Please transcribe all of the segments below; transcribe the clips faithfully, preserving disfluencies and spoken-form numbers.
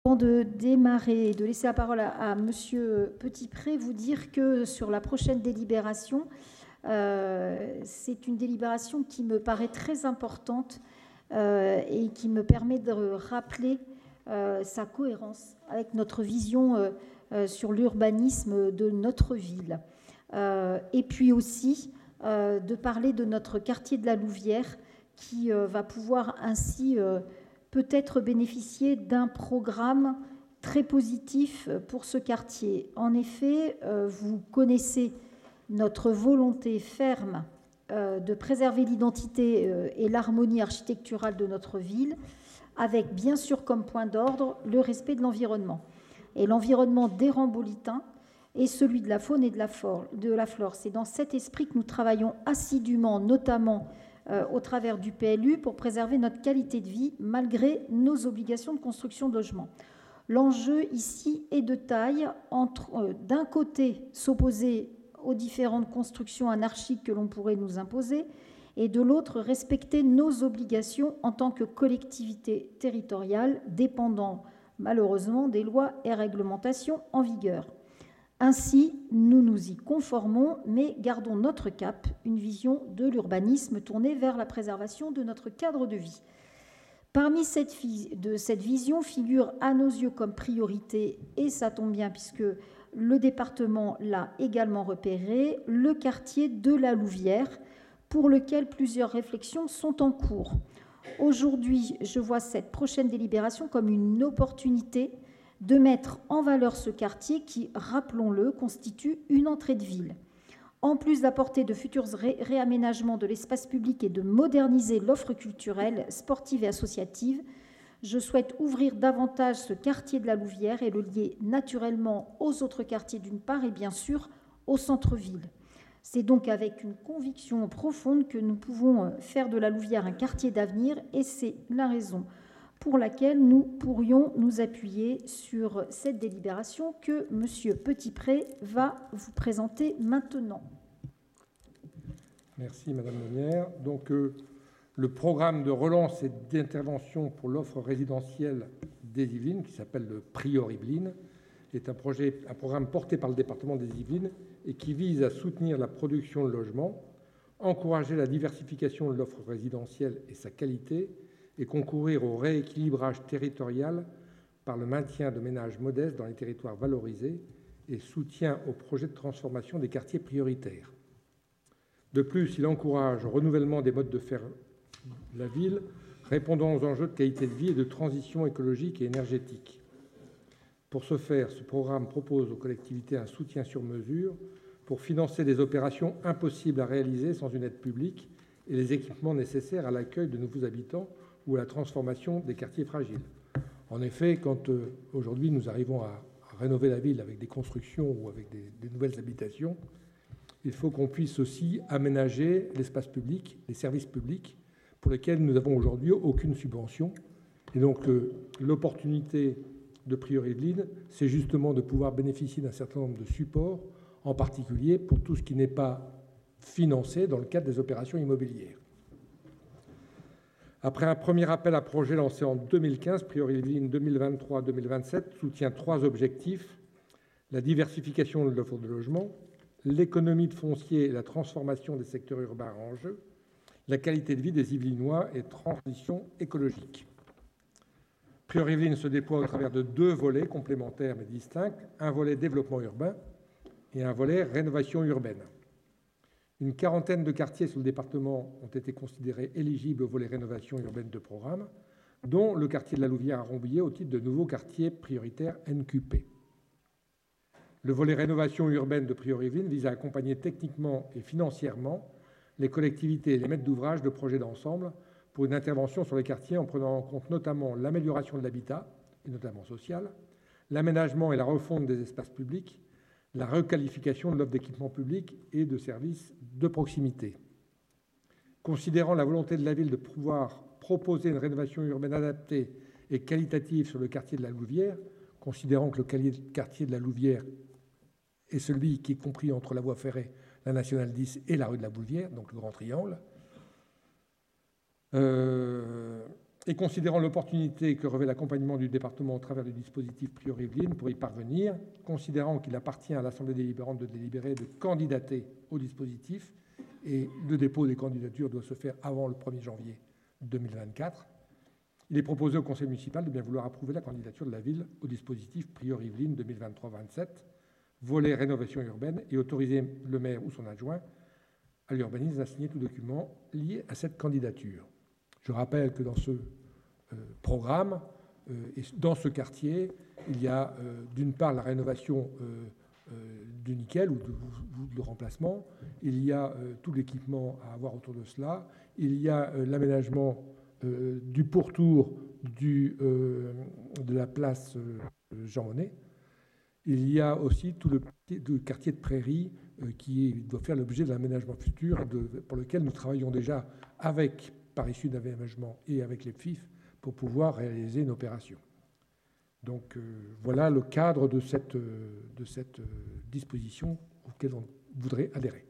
Avant de démarrer et de laisser la parole à, à Monsieur Petitpré, vous dire que sur la prochaine délibération, euh, c'est une délibération qui me paraît très importante euh, et qui me permet de rappeler euh, sa cohérence avec notre vision euh, euh, sur l'urbanisme de notre ville. Euh, et puis aussi euh, de parler de notre quartier de la Louvière qui euh, va pouvoir ainsi euh, peut-être bénéficier d'un programme très positif pour ce quartier. En effet, euh, vous connaissez notre volonté ferme euh, de préserver l'identité euh, et l'harmonie architecturale de notre ville, avec bien sûr comme point d'ordre le respect de l'environnement. Et l'environnement dérambulitain est celui de la faune et de la, flore, de la flore. C'est dans cet esprit que nous travaillons assidûment, notamment euh, au travers du P L U, pour préserver notre qualité de vie malgré nos obligations de construction de logements. L'enjeu ici est de taille entre, euh, d'un côté, s'opposer aux différentes constructions anarchiques que l'on pourrait nous imposer, et de l'autre, respecter nos obligations en tant que collectivité territoriale dépendant malheureusement des lois et réglementations en vigueur. Ainsi, nous nous y conformons, mais gardons notre cap, une vision de l'urbanisme tournée vers la préservation de notre cadre de vie. Parmi cette, de cette vision figure à nos yeux comme priorité, et ça tombe bien puisque le département l'a également repéré, le quartier de la Louvière, pour lequel plusieurs réflexions sont en cours. Aujourd'hui, je vois cette prochaine délibération comme une opportunité de mettre en valeur ce quartier qui, rappelons-le, constitue une entrée de ville. En plus d'apporter de futurs ré réaménagements de l'espace public et de moderniser l'offre culturelle, sportive et associative, je souhaite ouvrir davantage ce quartier de la Louvière et le lier naturellement aux autres quartiers d'une part et bien sûr au centre-ville. C'est donc avec une conviction profonde que nous pouvons faire de la Louvière un quartier d'avenir et c'est la raison pour laquelle nous pourrions nous appuyer sur cette délibération que M. Petitpré va vous présenter maintenant. Merci Madame Meunière. Donc euh, le programme de relance et d'intervention pour l'offre résidentielle des Yvelines, qui s'appelle le Prior Yvelines, est un, projet, un programme porté par le département des Yvelines et qui vise à soutenir la production de logements, encourager la diversification de l'offre résidentielle et sa qualité, et concourir au rééquilibrage territorial par le maintien de ménages modestes dans les territoires valorisés et soutien aux projets de transformation des quartiers prioritaires. De plus, il encourage au renouvellement des modes de faire de la ville, répondant aux enjeux de qualité de vie et de transition écologique et énergétique. Pour ce faire, ce programme propose aux collectivités un soutien sur mesure pour financer des opérations impossibles à réaliser sans une aide publique et les équipements nécessaires à l'accueil de nouveaux habitants ou à la transformation des quartiers fragiles. En effet, quand euh, aujourd'hui nous arrivons à, à rénover la ville avec des constructions ou avec des, des nouvelles habitations, il faut qu'on puisse aussi aménager l'espace public, les services publics, pour lesquels nous n'avons aujourd'hui aucune subvention. Et donc euh, l'opportunité de Prior Yvelines, c'est justement de pouvoir bénéficier d'un certain nombre de supports, en particulier pour tout ce qui n'est pas financé dans le cadre des opérations immobilières. Après un premier appel à projet lancé en deux mille quinze, Prior Yvelines deux mille vingt-trois deux mille vingt-sept soutient trois objectifs: la diversification de l'offre de logement, l'économie de foncier et la transformation des secteurs urbains en jeu, la qualité de vie des Yvelinois et transition écologique. Prior Yvelines se déploie au travers de deux volets complémentaires mais distincts, un volet développement urbain et un volet rénovation urbaine. Une quarantaine de quartiers sur le département ont été considérés éligibles au volet rénovation urbaine de programme, dont le quartier de la Louvière à Rambouillet au titre de nouveau quartier prioritaire N Q P. Le volet rénovation urbaine de Prior Yvelines vise à accompagner techniquement et financièrement les collectivités et les maîtres d'ouvrage de projets d'ensemble pour une intervention sur les quartiers en prenant en compte notamment l'amélioration de l'habitat, et notamment social, l'aménagement et la refonte des espaces publics, la requalification de l'offre d'équipements publics et de services de proximité. Considérant la volonté de la ville de pouvoir proposer une rénovation urbaine adaptée et qualitative sur le quartier de la Louvière, considérant que le quartier de la Louvière est celui qui est compris entre la voie ferrée, la nationale dix et la rue de la Louvière, donc le Grand Triangle, euh, Et considérant l'opportunité que revêt l'accompagnement du département au travers du dispositif Priori-Yvelines pour y parvenir, considérant qu'il appartient à l'Assemblée délibérante de délibérer de candidater au dispositif, et le dépôt des candidatures doit se faire avant le premier janvier deux mille vingt-quatre, il est proposé au conseil municipal de bien vouloir approuver la candidature de la ville au dispositif Priori-Yvelines deux mille vingt-trois vingt-sept, volet rénovation urbaine, et autoriser le maire ou son adjoint à l'urbanisme à signer tout document lié à cette candidature. Je rappelle que dans ce euh, programme euh, et dans ce quartier, il y a euh, d'une part la rénovation euh, euh, du nickel ou de, ou de remplacement, il y a euh, tout l'équipement à avoir autour de cela, il y a euh, l'aménagement euh, du pourtour du, euh, de la place euh, Jean Monnet, il y a aussi tout le, le quartier de Prairie euh, qui doit faire l'objet de l'aménagement futur de, pour lequel nous travaillons déjà avec par issue d'aménagement et avec les P F I F pour pouvoir réaliser une opération. Donc euh, voilà le cadre de cette, euh, de cette euh, disposition auquel on voudrait adhérer.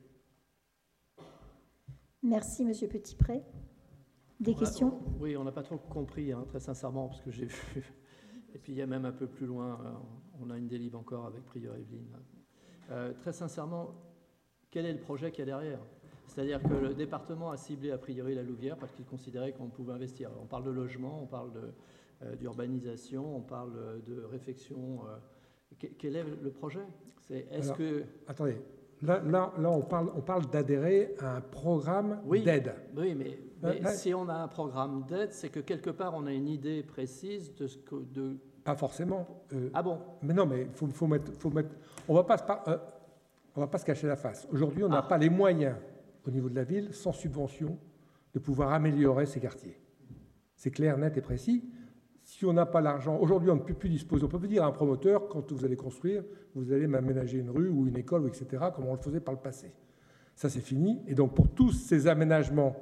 Merci, Monsieur Petitpré. Des on questions? a, Oui, on n'a pas trop compris, hein, très sincèrement, parce que j'ai vu. Et puis il y a même un peu plus loin, on a une délib encore avec Priori-Yvelines. Euh, très sincèrement, quel est le projet qu'il y a derrière? C'est-à-dire que le département a ciblé a priori la Louvière parce qu'il considérait qu'on pouvait investir. On parle de logement, on parle de, euh, d'urbanisation, on parle de réflexion. Euh, quel est le projet? C'est, est-ce Alors, que... Attendez, là, là, là on parle, on parle d'adhérer à un programme oui, d'aide. Oui, mais, mais là, si on a un programme d'aide, c'est que quelque part on a une idée précise de ce que... De... Pas forcément. Euh, ah bon? Mais non, mais il faut, faut, mettre, faut mettre... On va pas se, euh, on va pas se cacher la face. Aujourd'hui, on n'a ah. pas les moyens au niveau de la ville, sans subvention, de pouvoir améliorer ces quartiers. C'est clair, net et précis. Si on n'a pas l'argent, aujourd'hui on ne peut plus disposer, on ne peut plus dire à un promoteur, quand vous allez construire, vous allez m'aménager une rue ou une école, et cetera, comme on le faisait par le passé. Ça c'est fini. Et donc pour tous ces aménagements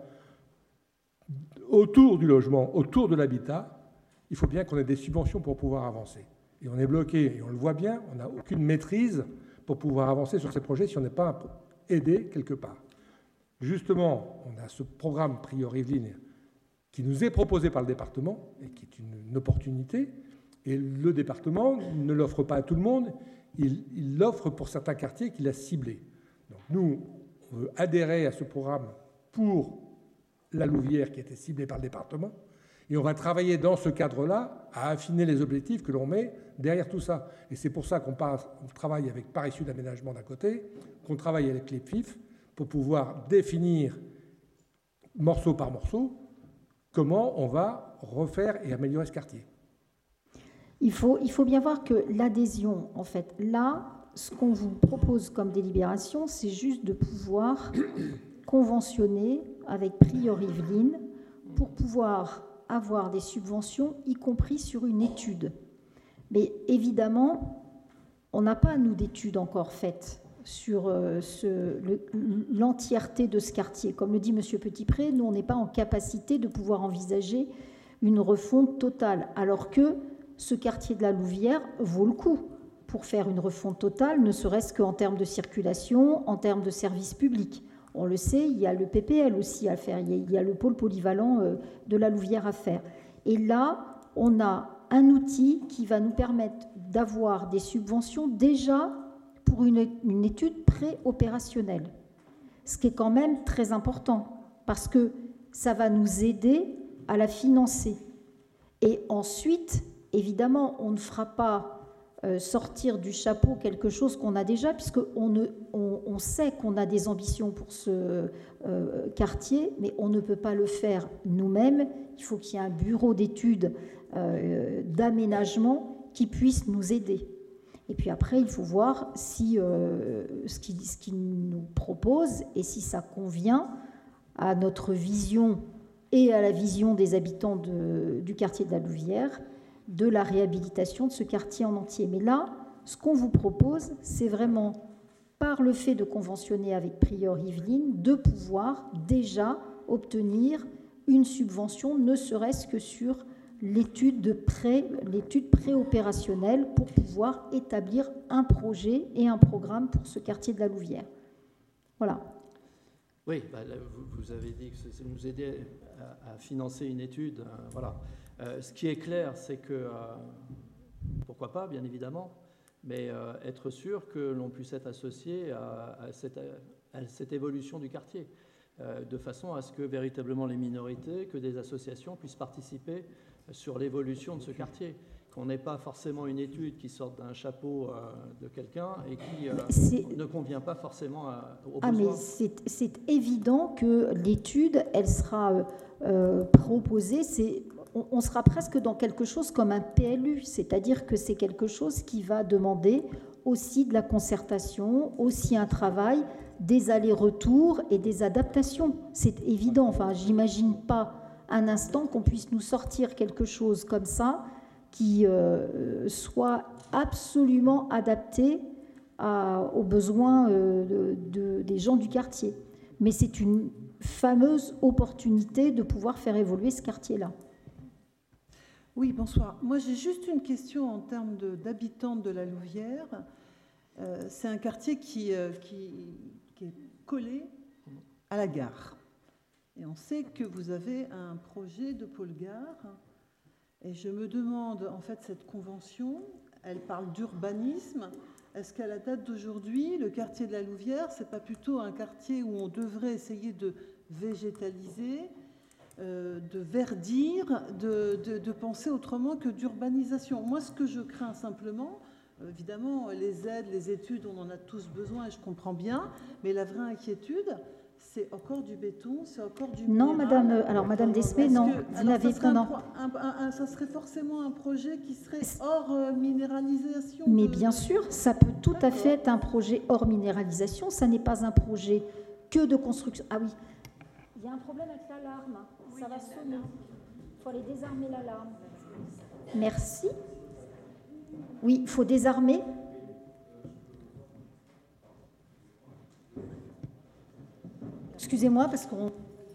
autour du logement, autour de l'habitat, il faut bien qu'on ait des subventions pour pouvoir avancer. Et on est bloqué, et on le voit bien, on n'a aucune maîtrise pour pouvoir avancer sur ces projets si on n'est pas aidé quelque part. Justement, on a ce programme Priori-Yvelines qui nous est proposé par le département et qui est une, une opportunité. Et le département ne l'offre pas à tout le monde, il, il l'offre pour certains quartiers qu'il a ciblés. Donc nous, on veut adhérer à ce programme pour la Louvière qui a été ciblée par le département. Et on va travailler dans ce cadre-là à affiner les objectifs que l'on met derrière tout ça. Et c'est pour ça qu'on passe, on travaille avec Par issue d'aménagement d'un côté, qu'on travaille avec les P F I F, pour pouvoir définir morceau par morceau comment on va refaire et améliorer ce quartier. Il faut, il faut bien voir que l'adhésion, en fait, là, ce qu'on vous propose comme délibération, c'est juste de pouvoir conventionner avec Priori-Yvelines pour pouvoir avoir des subventions, y compris sur une étude. Mais évidemment, on n'a pas, nous, d'études encore faites sur euh, ce, le, l'entièreté de ce quartier. Comme le dit M. Petitpré, nous, on n'est pas en capacité de pouvoir envisager une refonte totale, alors que ce quartier de la Louvière vaut le coup pour faire une refonte totale, ne serait-ce qu'en termes de circulation, en termes de services publics. On le sait, il y a le P P L aussi à faire, il y a le pôle polyvalent euh, de la Louvière à faire. Et là, on a un outil qui va nous permettre d'avoir des subventions déjà pour une, une étude pré-opérationnelle, ce qui est quand même très important, parce que ça va nous aider à la financer. Et ensuite, évidemment, on ne fera pas euh, sortir du chapeau quelque chose qu'on a déjà, puisqu'on ne, on, on sait qu'on a des ambitions pour ce euh, quartier, mais on ne peut pas le faire nous-mêmes. Il faut qu'il y ait un bureau d'études euh, d'aménagement qui puisse nous aider. Et puis après, il faut voir si euh, ce qu'il ce qu'il nous propose et si ça convient à notre vision et à la vision des habitants de, du quartier de la Louvière, de la réhabilitation de ce quartier en entier. Mais là, ce qu'on vous propose, c'est vraiment, par le fait de conventionner avec Priori-Yvelines, de pouvoir déjà obtenir une subvention, ne serait-ce que sur l'étude de pré, l'étude préopérationnelle pour pouvoir établir un projet et un programme pour ce quartier de la Louvière. Voilà. Oui, bah, là, vous, vous avez dit que c'est nous aider à, à financer une étude. Euh, voilà. Euh, ce qui est clair, c'est que, euh, pourquoi pas, bien évidemment, mais euh, être sûr que l'on puisse être associé à, à, cette, à cette évolution du quartier, euh, de façon à ce que véritablement les minorités, que des associations puissent participer sur l'évolution de ce quartier. Qu'on n'ait pas forcément une étude qui sorte d'un chapeau euh, de quelqu'un et qui euh, ne convient pas forcément à, aux ah, besoins. Mais c'est, c'est évident que l'étude, elle sera euh, proposée, c'est, on, on sera presque dans quelque chose comme un P L U, c'est-à-dire que c'est quelque chose qui va demander aussi de la concertation, aussi un travail, des allers-retours et des adaptations. C'est évident, enfin, j'imagine pas un instant qu'on puisse nous sortir quelque chose comme ça qui euh, soit absolument adapté à, aux besoins euh, de, de, des gens du quartier. Mais c'est une fameuse opportunité de pouvoir faire évoluer ce quartier-là. Oui, bonsoir. Moi, j'ai juste une question en termes de, d'habitants de la Louvière. Euh, c'est un quartier qui, euh, qui, qui est collé à la gare. Et on sait que vous avez un projet de pôle gare. Et je me demande, en fait, cette convention, elle parle d'urbanisme. Est-ce qu'à la date d'aujourd'hui, le quartier de la Louvière, c'est pas plutôt un quartier où on devrait essayer de végétaliser, euh, de verdir, de, de, de penser autrement que d'urbanisation? Moi, ce que je crains simplement, évidemment, les aides, les études, on en a tous besoin et je comprends bien, mais la vraie inquiétude, c'est encore du béton, c'est encore du non, minéral. madame, alors madame Desmé, non, que, vous n'avez ça, non. Un, un, un, ça serait forcément un projet qui serait hors euh, minéralisation. Mais de... bien sûr, ça peut tout D'accord. à fait être un projet hors minéralisation. Ça n'est pas un projet que de construction. Ah oui, il y a un problème avec l'alarme. Oui, ça va sonner. Il faut aller désarmer l'alarme. Merci. Oui, il faut désarmer. Excusez-moi, parce qu'on...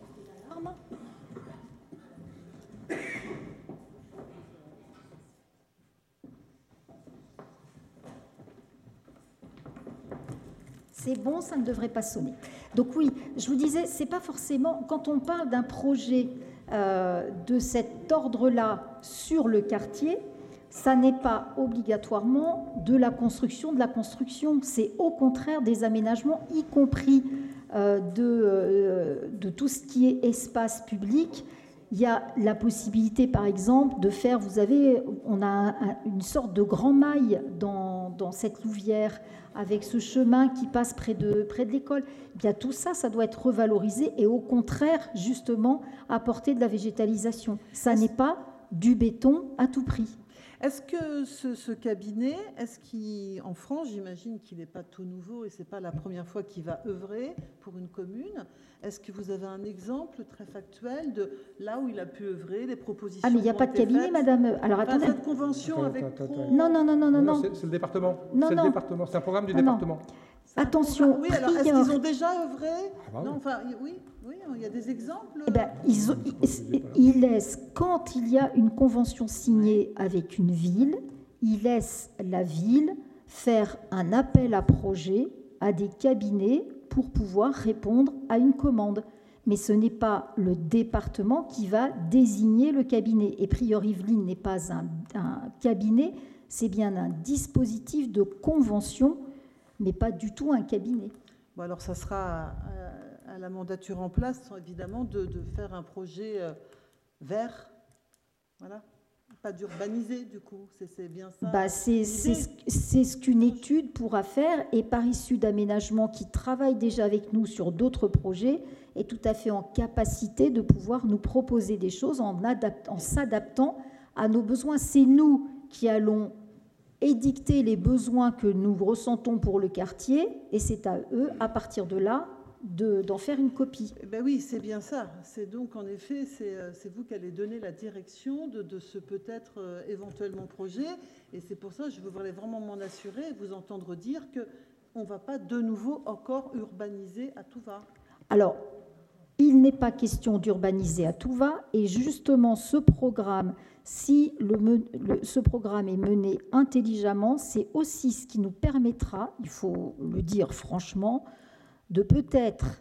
C'est bon, ça ne devrait pas sonner. Donc oui, je vous disais, c'est pas forcément... Quand on parle d'un projet euh, de cet ordre-là sur le quartier, ça n'est pas obligatoirement de la construction de la construction. C'est au contraire des aménagements, y compris... Euh, de, euh, de tout ce qui est espace public. Il y a la possibilité, par exemple, de faire, vous avez, on a un, un, une sorte de grand mail dans, dans cette Louvière, avec ce chemin qui passe près de, près de l'école. Eh bien, tout ça, ça doit être revalorisé et au contraire, justement, apporter de la végétalisation. Ça n'est pas du béton à tout prix. Est-ce que ce, ce cabinet, est-ce qu'en France, j'imagine qu'il n'est pas tout nouveau et ce n'est pas la première fois qu'il va œuvrer pour une commune, est-ce que vous avez un exemple très factuel de là où il a pu œuvrer, des propositions? Ah, mais il n'y a pas de cabinet, faites. Madame. Alors, enfin, attendez. Cette convention attends, avec... attends, Pro... Non, non, non, non, non. non. C'est, c'est le département. Non, c'est non. le département. C'est un programme du non, département. Non. Attention. Oui, alors, est-ce qu'ils ont déjà œuvré? Ah, bah oui. Non, enfin, oui, oui, il y a des exemples. Eh ben, ils, ont, ils, ils laissent, quand il y a une convention signée avec une ville, ils laissent la ville faire un appel à projet à des cabinets pour pouvoir répondre à une commande. Mais ce n'est pas le département qui va désigner le cabinet. Et Prieur-Yvelines n'est pas un, un cabinet, c'est bien un dispositif de convention, mais pas du tout un cabinet. Bon, alors, ça sera à, à la mandature en place, évidemment, de, de faire un projet euh, vert. Voilà. Pas d'urbaniser, du coup, c'est, c'est bien ça. Bah, c'est, c'est, c'est ce qu'une étude pourra faire, et par issue d'aménagement qui travaille déjà avec nous sur d'autres projets, est tout à fait en capacité de pouvoir nous proposer des choses en, adapt, en s'adaptant à nos besoins. C'est nous qui allons édicter les besoins que nous ressentons pour le quartier, et c'est à eux, à partir de là, De, d'en faire une copie. Eh ben oui, c'est bien ça. C'est donc, en effet, c'est, c'est vous qui allez donner la direction de, de ce peut-être euh, éventuellement projet. Et c'est pour ça que je voudrais vraiment m'en assurer et vous entendre dire qu'on ne va pas de nouveau encore urbaniser à tout va. Alors, il n'est pas question d'urbaniser à tout va. Et justement, ce programme, si le, le, ce programme est mené intelligemment, c'est aussi ce qui nous permettra, il faut le dire franchement, de peut-être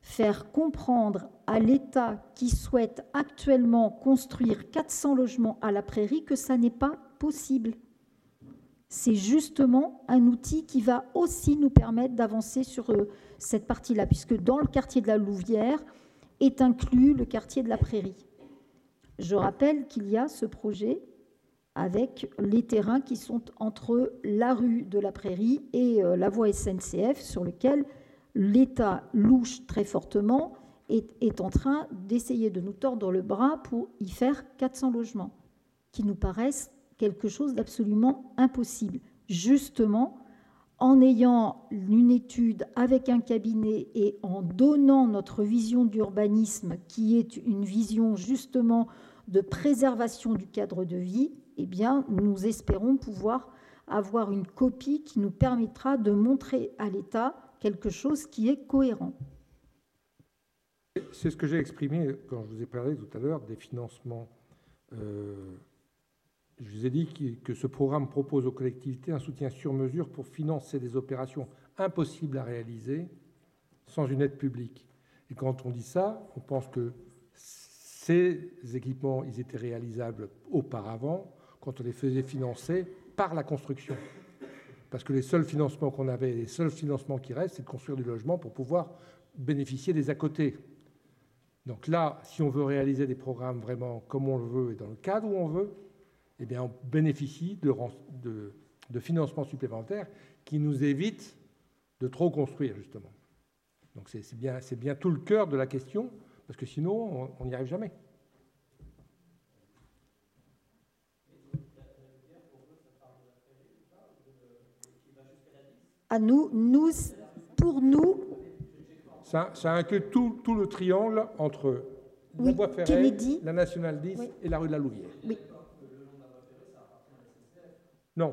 faire comprendre à l'État qui souhaite actuellement construire quatre cents logements à la Prairie que ça n'est pas possible. C'est justement un outil qui va aussi nous permettre d'avancer sur cette partie-là, puisque dans le quartier de la Louvière est inclus le quartier de la Prairie. Je rappelle qu'il y a ce projet avec les terrains qui sont entre la rue de la Prairie et la voie S N C F, sur lequel l'État louche très fortement et est en train d'essayer de nous tordre le bras pour y faire quatre cents logements, qui nous paraissent quelque chose d'absolument impossible. Justement, en ayant une étude avec un cabinet et en donnant notre vision d'urbanisme, qui est une vision justement de préservation du cadre de vie, eh bien, nous espérons pouvoir avoir une copie qui nous permettra de montrer à l'État quelque chose qui est cohérent. C'est ce que j'ai exprimé quand je vous ai parlé tout à l'heure des financements. Euh, je vous ai dit que ce programme propose aux collectivités un soutien sur mesure pour financer des opérations impossibles à réaliser sans une aide publique. Et quand on dit ça, on pense que ces équipements, ils étaient réalisables auparavant quand on les faisait financer par la construction. Parce que les seuls financements qu'on avait, les seuls financements qui restent, c'est de construire du logement pour pouvoir bénéficier des à côté. Donc là, si on veut réaliser des programmes vraiment comme on le veut et dans le cadre où on veut, eh bien on bénéficie de, de, de financements supplémentaires qui nous évitent de trop construire, justement. Donc c'est bien, c'est bien tout le cœur de la question, parce que sinon, on n'y arrive jamais. À nous, nous, pour nous... Ça, ça inclut tout, tout le triangle entre oui, la voie ferrée, Kennedy, la Nationale dix oui. et la rue de la Louvière. Oui. Non.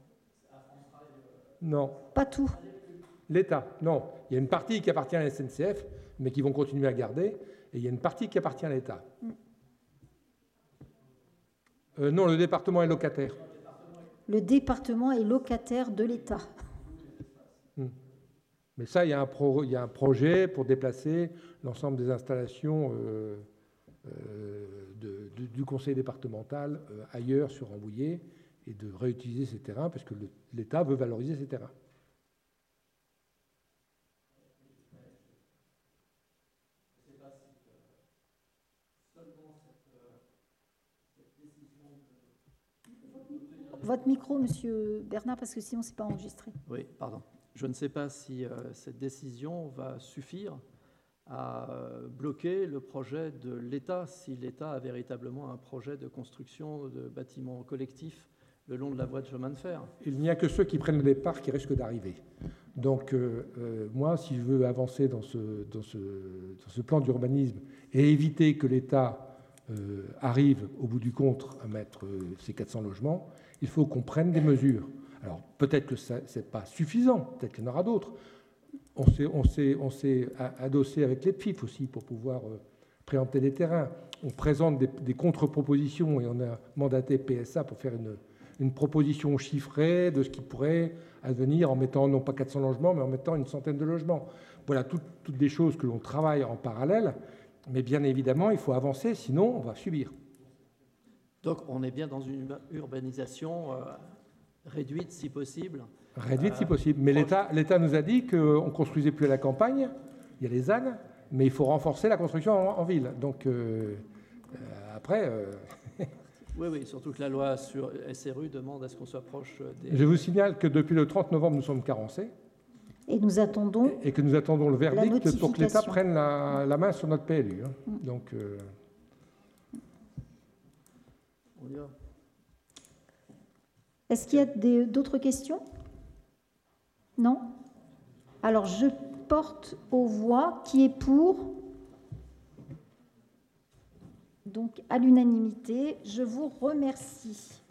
Non. Pas tout. L'État, non. Il y a une partie qui appartient à la S N C F, mais qui vont continuer à garder, et il y a une partie qui appartient à l'État. Mm. Euh, non, le département est locataire. Le département est locataire de l'État. Mm. Mais ça, il y a un, pro, il y a un projet pour déplacer l'ensemble des installations euh, euh, de, de, du conseil départemental euh, ailleurs sur Rambouillet et de réutiliser ces terrains parce que l'État veut valoriser ces terrains. Votre micro, Monsieur Bernard, parce que sinon, ce n'est pas enregistré. Oui, pardon. Je ne sais pas si euh, cette décision va suffire à euh, bloquer le projet de l'État, si l'État a véritablement un projet de construction de bâtiments collectifs le long de la voie de chemin de fer. Il n'y a que ceux qui prennent le départ qui risquent d'arriver. Donc, euh, euh, moi, si je veux avancer dans ce, dans ce, dans ce plan d'urbanisme et éviter que l'État euh, arrive, au bout du compte, à mettre euh, ces quatre cents logements, il faut qu'on prenne des mesures. Alors, peut-être que ce n'est pas suffisant, peut-être qu'il y en aura d'autres. On s'est, on s'est, on s'est adossé avec les P I F aussi pour pouvoir euh, préempter des terrains. On présente des, des contre-propositions et on a mandaté P S A pour faire une, une proposition chiffrée de ce qui pourrait advenir en mettant non pas quatre cents logements, mais en mettant une centaine de logements. Voilà, tout, toutes des choses que l'on travaille en parallèle. Mais bien évidemment, il faut avancer, sinon on va subir. Donc, on est bien dans une urbanisation... Euh... réduite si possible. Réduite euh, si possible. Mais l'État, l'État nous a dit qu'on ne construisait plus à la campagne, il y a les ânes, mais il faut renforcer la construction en, en ville. Donc euh, euh, après... Euh... oui, oui, surtout que la loi sur S R U demande à ce qu'on soit proche des... Je vous signale que depuis le trente novembre, nous sommes carencés. Et nous attendons... Et que nous attendons le verdict pour que l'État prenne la, la main sur notre P L U. Hein. Mm. Donc... Euh... On y va. Est-ce qu'il y a des, d'autres questions? Non? Alors, je porte aux voix qui est pour. Donc, à l'unanimité, je vous remercie.